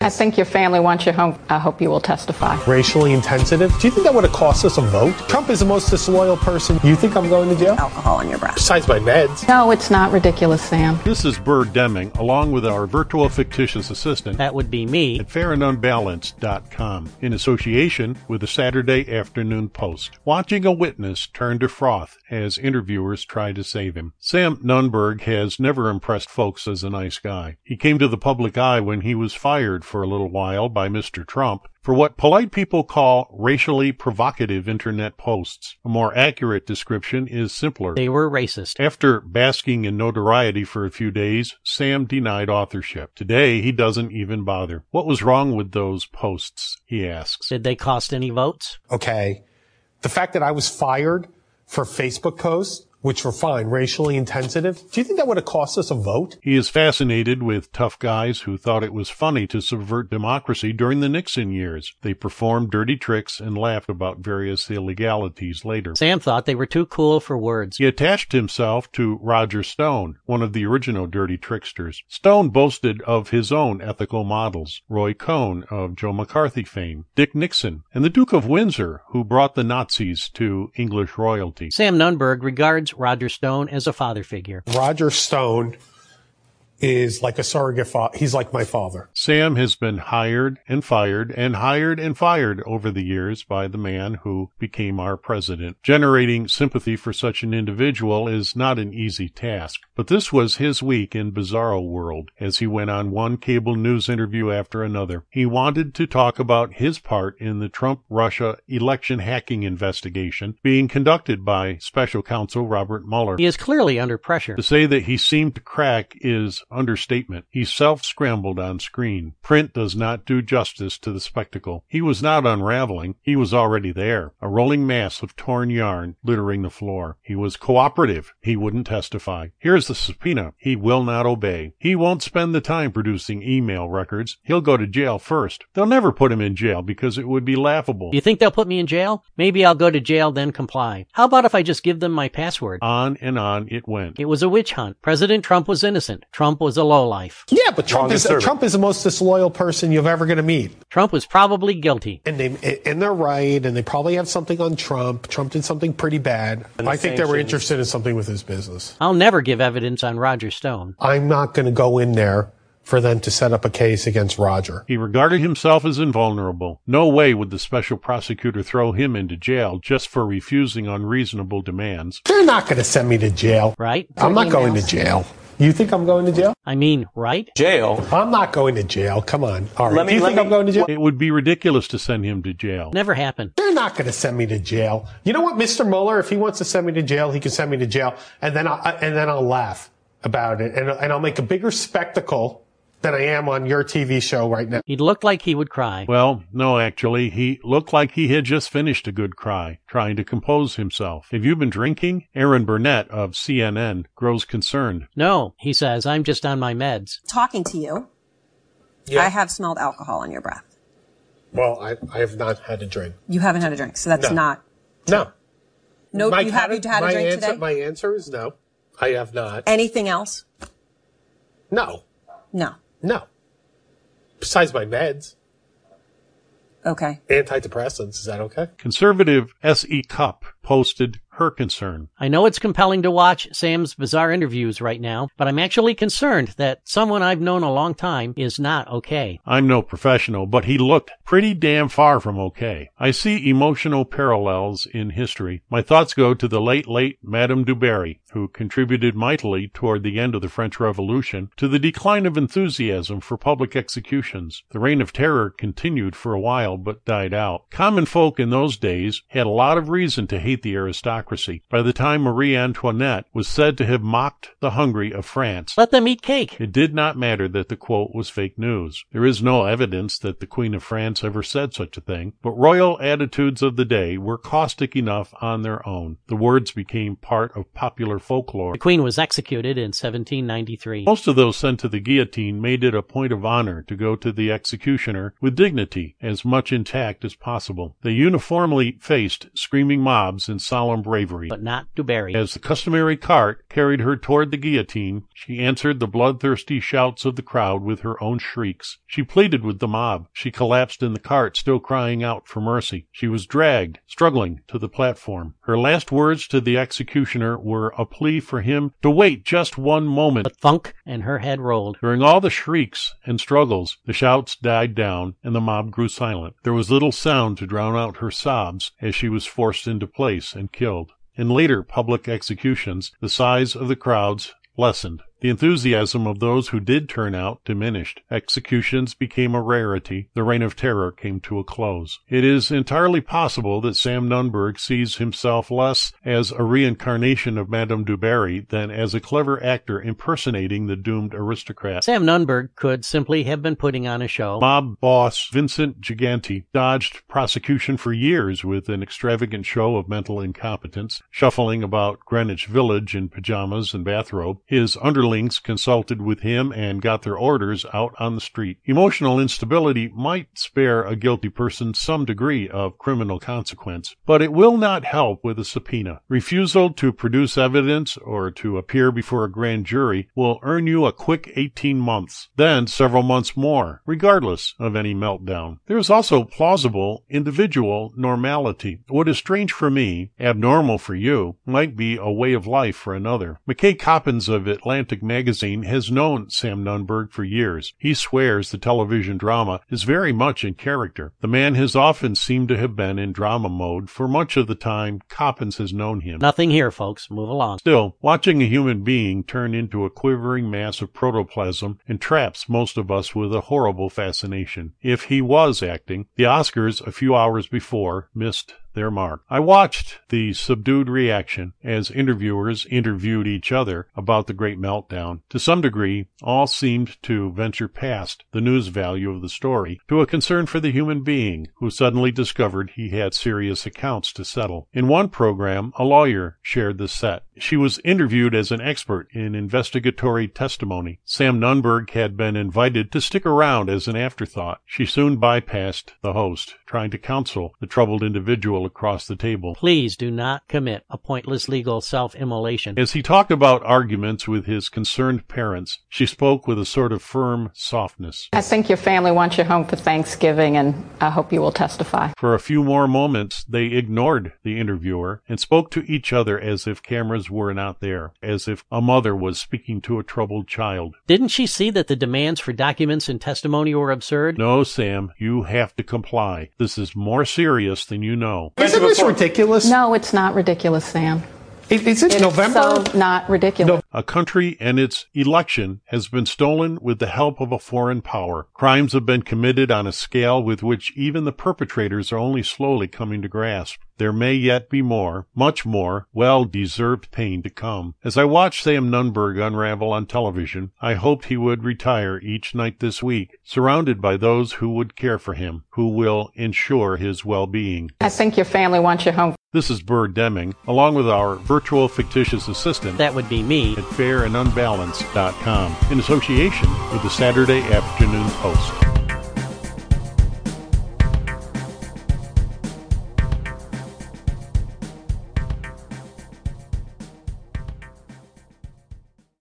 I think your family wants you home. I hope you will testify. Racially insensitive? Do you think that would have cost us a vote? Trump is the most disloyal person. You think I'm going to jail? Alcohol in your breath. Besides my meds. No, it's not ridiculous, Sam. This is Bird Deming, along with our virtual fictitious assistant. That would be me. At fairandunbalanced.com, in association with the Saturday Afternoon Post. Watching a witness turn to froth as interviewers try to save him. Sam Nunberg has never impressed folks as a nice guy. He came to the public eye when he was fired for a little while by Mr. Trump for what polite people call racially provocative internet posts. A more accurate description is simpler. They were racist. After basking in notoriety for a few days, Sam denied authorship. Today, he doesn't even bother. What was wrong with those posts, he asks. Did they cost any votes? Okay. The fact that I was fired for Facebook posts, which were fine, racially insensitive, do you think that would have cost us a vote? He is fascinated with tough guys who thought it was funny to subvert democracy during the Nixon years. They performed dirty tricks and laughed about various illegalities later. Sam thought they were too cool for words. He attached himself to Roger Stone, one of the original dirty tricksters. Stone boasted of his own ethical models, Roy Cohn of Joe McCarthy fame, Dick Nixon, and the Duke of Windsor, who brought the Nazis to English royalty. Sam Nunberg regards Roger Stone as a father figure. Roger Stone is like a surrogate father. He's like my father. Sam has been hired and fired and hired and fired over the years by the man who became our president. Generating sympathy for such an individual is not an easy task. But this was his week in Bizarro World as he went on one cable news interview after another. He wanted to talk about his part in the Trump-Russia election hacking investigation being conducted by special counsel Robert Mueller. He is clearly under pressure. To say that he seemed to crack is understatement. He self-scrambled on screen. Print does not do justice to the spectacle. He was not unraveling. He was already there, a rolling mass of torn yarn littering the floor. He was cooperative. He wouldn't testify. Here's the subpoena. He will not obey. He won't spend the time producing email records. He'll go to jail first. They'll never put him in jail because it would be laughable. You think they'll put me in jail? Maybe I'll go to jail, then comply. How about if I just give them my password? On and on it went. It was a witch hunt. President Trump was innocent. Trump was a lowlife. Yeah, but Trump is the most disloyal person you're ever going to meet. Trump was probably guilty. And they're right, and they probably have something on Trump. Trump did something pretty bad. I think they were interested in something with his business. I'll never give evidence on Roger Stone. I'm not going to go in there for them to set up a case against Roger. He regarded himself as invulnerable. No way would the special prosecutor throw him into jail just for refusing unreasonable demands. They're not going to send me to jail. Right? I'm not going to jail. You think I'm going to jail? I mean, right? Jail? I'm not going to jail. Come on. All right. Do you think I'm going to jail? It would be ridiculous to send him to jail. Never happened. They're not going to send me to jail. You know what, Mr. Mueller, if he wants to send me to jail, he can send me to jail, and then I'll laugh about it, and I'll make a bigger spectacle than I am on your TV show right now. He looked like he would cry. Well, no, actually, he looked like he had just finished a good cry, trying to compose himself. Have you been drinking? Aaron Burnett of CNN grows concerned. No, he says, I'm just on my meds. Talking to you, I have smelled alcohol in your breath. Well, I have not had a drink. You haven't had a drink, so that's not... No. No, you haven't had a drink today? My answer is no. I have not. Anything else? No. No. No. Besides my meds. Okay. Antidepressants, is that okay? Conservative S.E. Cupp posted her concern. I know it's compelling to watch Sam's bizarre interviews right now, but I'm actually concerned that someone I've known a long time is not okay. I'm no professional, but he looked pretty damn far from okay. I see emotional parallels in history. My thoughts go to the late Madame du Barry, who contributed mightily toward the end of the French Revolution to the decline of enthusiasm for public executions. The Reign of Terror continued for a while, but died out. Common folk in those days had a lot of reason to hate the aristocracy. By the time Marie Antoinette was said to have mocked the hungry of France, let them eat cake. It did not matter that the quote was fake news. There is no evidence that the Queen of France ever said such a thing, but royal attitudes of the day were caustic enough on their own. The words became part of popular folklore. The Queen was executed in 1793. Most of those sent to the guillotine made it a point of honor to go to the executioner with dignity, as much intact as possible. They uniformly faced screaming mobs in solemn bravery bravery. But not DuBarry. As the customary cart carried her toward the guillotine, she answered the bloodthirsty shouts of the crowd with her own shrieks. She pleaded with the mob. She collapsed in the cart, still crying out for mercy. She was dragged, struggling, to the platform. Her last words to the executioner were a plea for him to wait just one moment. But thunk, and her head rolled. During all the shrieks and struggles, the shouts died down, and the mob grew silent. There was little sound to drown out her sobs as she was forced into place and killed. In later public executions, the size of the crowds lessened. The enthusiasm of those who did turn out diminished. Executions became a rarity. The reign of terror came to a close. It is entirely possible that Sam Nunberg sees himself less as a reincarnation of Madame du Barry than as a clever actor impersonating the doomed aristocrat. Sam Nunberg could simply have been putting on a show. Mob boss Vincent Gigante dodged prosecution for years with an extravagant show of mental incompetence, shuffling about Greenwich Village in pajamas and bathrobe. His underlings consulted with him and got their orders out on the street. Emotional instability might spare a guilty person some degree of criminal consequence, but it will not help with a subpoena. Refusal to produce evidence or to appear before a grand jury will earn you a quick 18 months, then several months more, regardless of any meltdown. There is also plausible individual normality. What is strange for me, abnormal for you, might be a way of life for another. McKay Coppins of Atlantic Magazine has known Sam Nunberg for years. He swears the television drama is very much in character. The man has often seemed to have been in drama mode for much of the time Coppins has known him. Nothing here, folks. Move along. Still, watching a human being turn into a quivering mass of protoplasm entraps most of us with a horrible fascination. If he was acting, the Oscars a few hours before missed their mark. I watched the subdued reaction as interviewers interviewed each other about the great meltdown. To some degree, all seemed to venture past the news value of the story to a concern for the human being who suddenly discovered he had serious accounts to settle. In one program, a lawyer shared the set. She was interviewed as an expert in investigatory testimony. Sam Nunberg had been invited to stick around as an afterthought. She soon bypassed the host, trying to counsel the troubled individual across the table. Please do not commit a pointless legal self-immolation. As he talked about arguments with his concerned parents, she spoke with a sort of firm softness. I think your family wants you home for Thanksgiving, and I hope you will testify. For a few more moments, they ignored the interviewer and spoke to each other as if cameras were not there, as if a mother was speaking to a troubled child. Didn't she see that the demands for documents and testimony were absurd? No, Sam, you have to comply. This is more serious than you know. Isn't this ridiculous? No, it's not ridiculous, Sam. Is it November? So not ridiculous. A country and its election has been stolen with the help of a foreign power. Crimes have been committed on a scale with which even the perpetrators are only slowly coming to grasp. There may yet be more, much more, well-deserved pain to come. As I watched Sam Nunberg unravel on television, I hoped he would retire each night this week, surrounded by those who would care for him, who will ensure his well-being. I think your family wants you home. This is Bird Deming, along with our virtual fictitious assistant. That would be me. At fairandunbalanced.com, in association with the Saturday Afternoon Post.